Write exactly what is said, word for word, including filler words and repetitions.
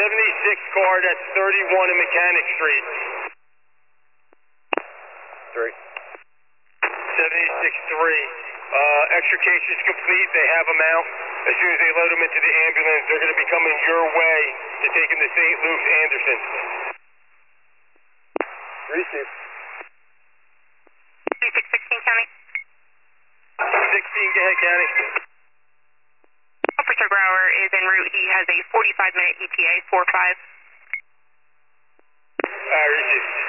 seventy-six car, that's thirty-one in Mechanic Street. Three. seventy-six three. Uh, extrication's complete. They have them out. As soon as they load them into the ambulance, they're going to be coming your way to take them to Saint Luke's Anderson. Receive. thirty-six sixteen, County. sixteen, go ahead, County. Officer Brower is en route. He has a forty-five minute E T A, four five. Alright, receive.